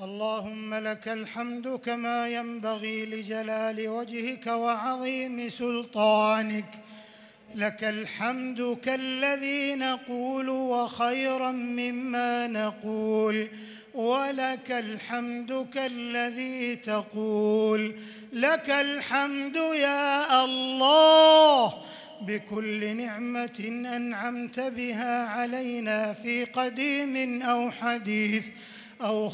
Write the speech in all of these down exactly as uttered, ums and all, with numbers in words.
اللهم لك الحمد كما ينبغي لجلال وجهك وعظيم سلطانك. لك الحمد كالذي نقول وخيرا مما نقول، ولك الحمد كالذي تقول. لك الحمد يا الله بكل نعمة أنعمت بها علينا في قديم أو حديث أو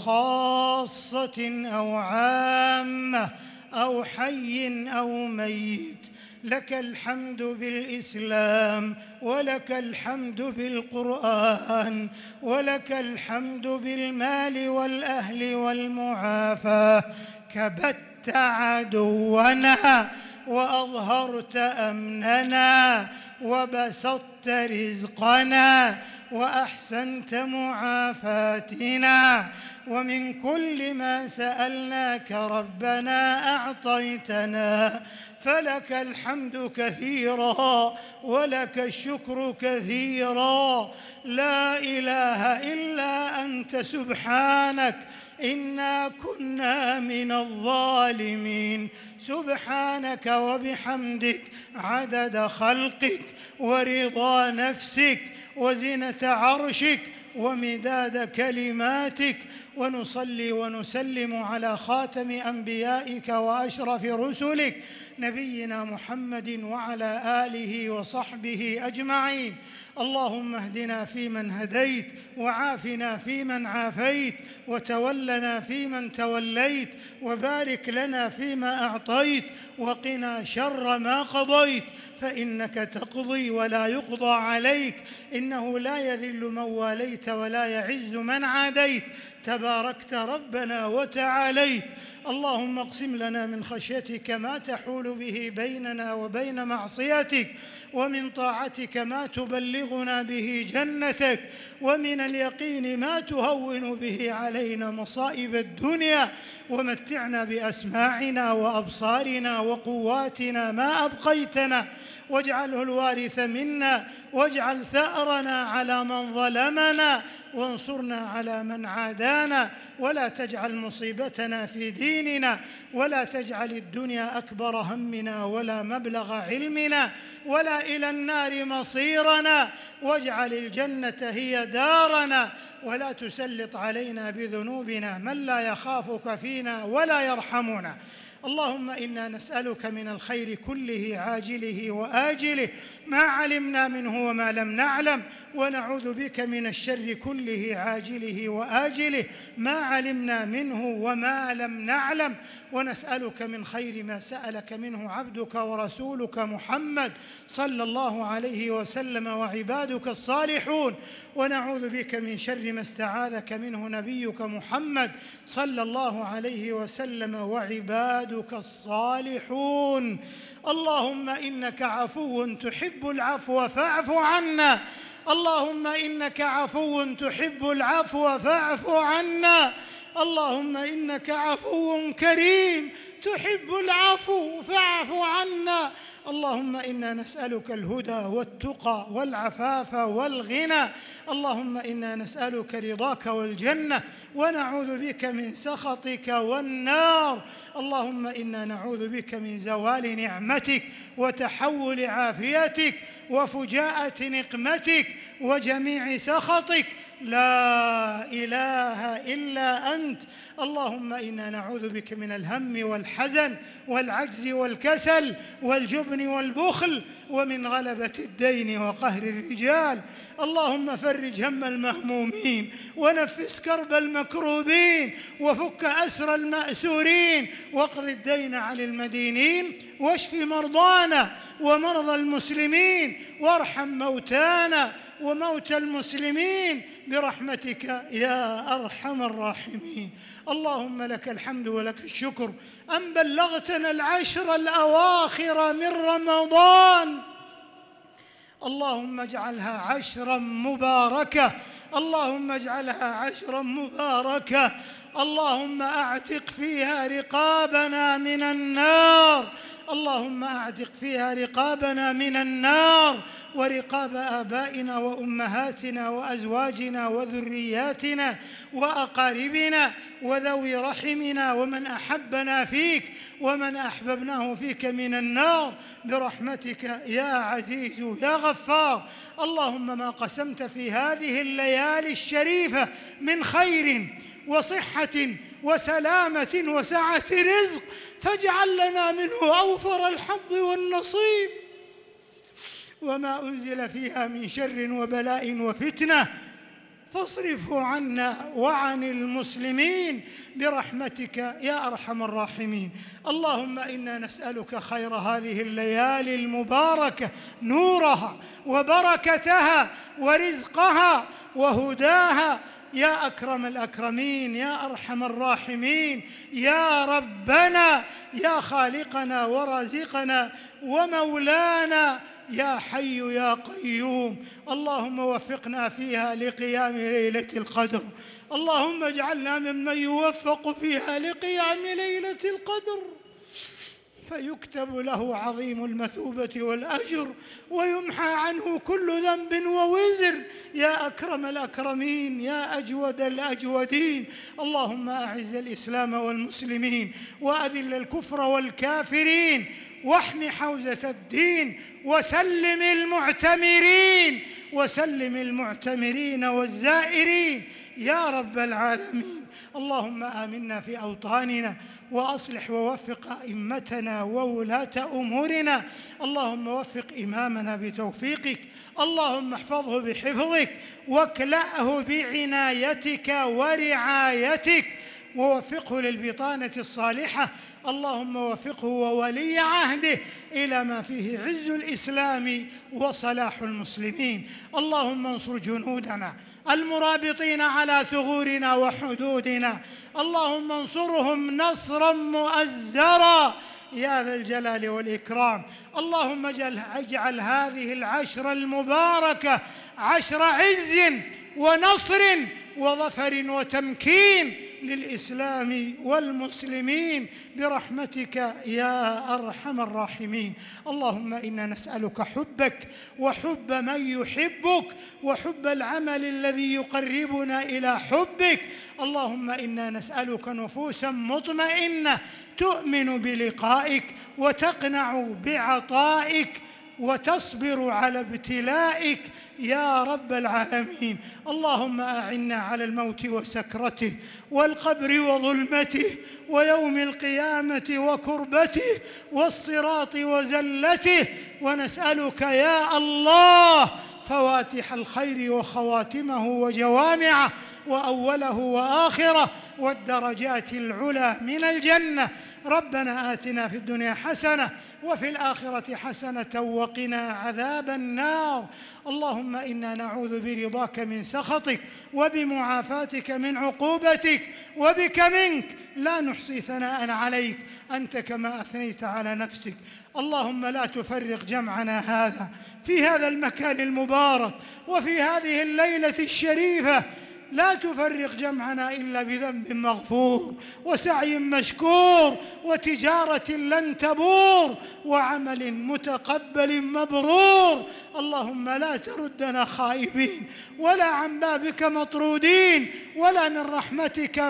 خاصة أو عامة أو حي أو ميت. لك الحمد بالإسلام، ولك الحمد بالقرآن، ولك الحمد بالمال والأهل والمعافاة. كبت عدونا وأظهرت أمننا وبسطت رزقنا وأحسنت معافاتنا، ومن كل ما سألناك ربنا أعطيتنا، فلك الحمد كثيرا ولك الشكر كثيرا. لا إله إلا أنت سبحانك إنا كنا من الظالمين. سبحانك وبحمدك عدد خلقك ورضا نفسك وزنة عرشك ومداد كلماتك. ونصلي ونسلم على خاتم أنبيائك وأشرف رسلك نبينا محمد وعلى آله وصحبه أجمعين. اللهم اهدنا فيمن هديت، وعافنا فيمن عافيت، وتولنا فيمن توليت، وبارك لنا فيما أعطيت، وقنا شر ما قضيت، فإنك تقضي ولا يقضى عليك، إنه لا يذل من واليت ولا يعز من عاديت، تباركت ربنا وتعاليت. اللهم اقسم لنا من خشيتك ما تحول به بيننا وبين معصيتك، ومن طاعتك ما تبلغنا به جنتك، ومن اليقين ما تهون به علينا مصائب الدنيا، ومتعنا بأسماعنا وأبصارنا وقواتنا ما أبقيتنا، واجعله الوارث منا، واجعل ثأرنا على من ظلمنا، وانصرنا على من عادانا، ولا تجعل مصيبتنا في ديننا، ولا تجعل الدنيا أكبر همنا ولا مبلغ علمنا، ولا إلى النار مصيرنا، واجعل الجنة هي دارنا، ولا تسلط علينا بذنوبنا من لا يخافك فينا ولا يرحمنا. اللهم إنا نسألك من الخير كله عاجله وآجله ما علمنا منه وما لم نعلم، ونعوذ بك من الشر كله عاجله وآجله ما علمنا منه وما لم نعلم، ونسألك من خير ما سألك منه عبدك ورسولك محمد صلى الله عليه وسلم وعبادك الصالحون، ونعوذ بك من شر ما استعاذك منه نبيك محمد صلى الله عليه وسلم وعبادك الصالحون. اللهم إنك عفو تحب العفو فاعف عنا. اللهم إنك عفو تحب العفو فاعف عنا. اللهم إنك عفو كريم تحب العفو فاعف عنا. اللهم إنا نسألك الهدى والتقى والعفاف والغنى. اللهم إنا نسألك رضاك والجنة، ونعوذ بك من سخطك والنار. اللهم إنا نعوذ بك من زوال نعمتك وتحول عافيتك وفجاءة نقمتك وجميع سخطك. لا إله إلا أنت. اللهم إنا نعوذ بك من الهم والحزن والعجز والكسل والجبن والبخل ومن غلبة الدين وقهر الرجال. اللهم فرج هم المهمومين، ونفس كرب المكروبين، وفك أسر المأسورين، واقض الدين عن المدينين، واشف مرضانا ومرضى المسلمين، وارحم موتانا وموتى المسلمين برحمتك يا أرحم الراحمين. اللهم لك الحمد ولك الشكر أن بلغتنا العشر الأواخر من رمضان، اللهم اجعلها عشرا مباركة، اللهم اجعلها عشرا مباركة. اللهم أعتق فيها رقابنا من النار، اللهم أعتق فيها رقابنا من النار ورقاب آبائنا وأمهاتنا وأزواجنا وذرياتنا وأقاربنا وذوي رحمنا ومن أحبنا فيك ومن أحببناه فيك من النار برحمتك يا عزيز يا غفار. اللهم ما قسمت في هذه الليالي الشريفة من خير وصحة وسلامة وسعة رزق فاجعل لنا منه أوفر الحظ والنصيب، وما أنزل فيها من شر وبلاء وفتنة فاصرفه عنا وعن المسلمين برحمتك يا أرحم الراحمين. اللهم إنا نسألك خير هذه الليالي المباركة، نورها وبركتها ورزقها وهداها يا أكرم الأكرمين يا أرحم الراحمين يا ربنا يا خالقنا ورازقنا ومولانا يا حي يا قيوم. اللهم وفقنا فيها لقيام ليلة القدر، اللهم اجعلنا ممن يوفق فيها لقيام ليلة القدر فيكتب له عظيم المثوبة والأجر ويمحى عنه كل ذنب ووزر يا أكرم الأكرمين يا أجود الأجودين. اللهم أعز الإسلام والمسلمين وأذل الكفر والكافرين واحم حوزة الدين وسلم المعتمرين وسلم المعتمرين والزائرين يا رب العالمين. اللهم آمنا في أوطاننا وأصلح ووفق أئمتنا وولاة أمورنا، اللهم وفق إمامنا بتوفيقك، اللهم احفظه بحفظك واكلأه بعنايتك ورعايتك ووفقه للبطانة الصالحة، اللهم وفقه وولي عهده إلى ما فيه عز الإسلام وصلاح المسلمين. اللهم انصر جنودنا المرابطين على ثغورنا وحدودنا، اللهم انصرهم نصرا مؤزرا يا ذا الجلال والإكرام. اللهم اجعل هذه العشر المباركة عشر عز ونصر وظفر وتمكين للإسلام والمسلمين برحمتك يا أرحم الراحمين. اللهم إنا نسألك حبك وحب من يحبك وحب العمل الذي يقربنا إلى حبك. اللهم إنا نسألك نفوسا مطمئنة تؤمن بلقائك وتقنع بعطائك وتصبر على ابتلائك يا رب العالمين. اللهم أعنا على الموت وسكرته والقبر وظلمته ويوم القيامة وكربته والصراط وزلته، ونسألك يا الله فواتح الخير وخواتمه وجوامعه وأوله وآخره والدرجات العلى من الجنة. ربنا آتنا في الدنيا حسنة وفي الآخرة حسنة وقنا عذاب النار. اللهم إنا نعوذ برضاك من سخطك وبمعافاتك من عقوبتك وبك منك لا نحصي ثناء عليك أنت كما أثنيت على نفسك. اللهم لا تفرق جمعنا هذا في هذا المكان المبارك وفي هذه الليلة الشريفة، لا تفرق جمعنا إلا بذنب مغفور وسعي مشكور وتجارة لن تبور وعمل متقبل مبرور. اللهم لا تردنا خائبين ولا عن بابك مطرودين ولا من رحمتك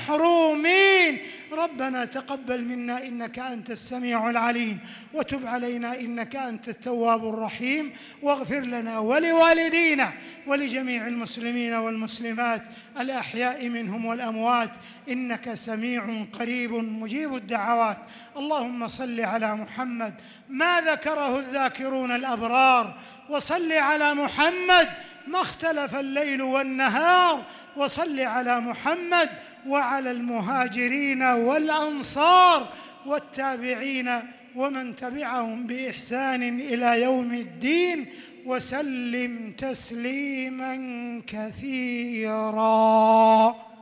محرومين. ربنا تقبل منا إنك أنت السميع العليم وتب علينا إنك أنت التواب الرحيم، واغفر لنا ولوالدينا ولجميع المسلمين والمسلمات الأحياء منهم والأموات إنك سميع قريب مجيب الدعوات. اللهم صل على محمد ما ذكره الذاكرون الأبرار، وصل على محمد ما اختلف الليل والنهار، وصل على محمد وعلى المهاجرين والأنصار والتابعين ومن تبعهم بإحسان إلى يوم الدين، وسلم تسليما كثيرا.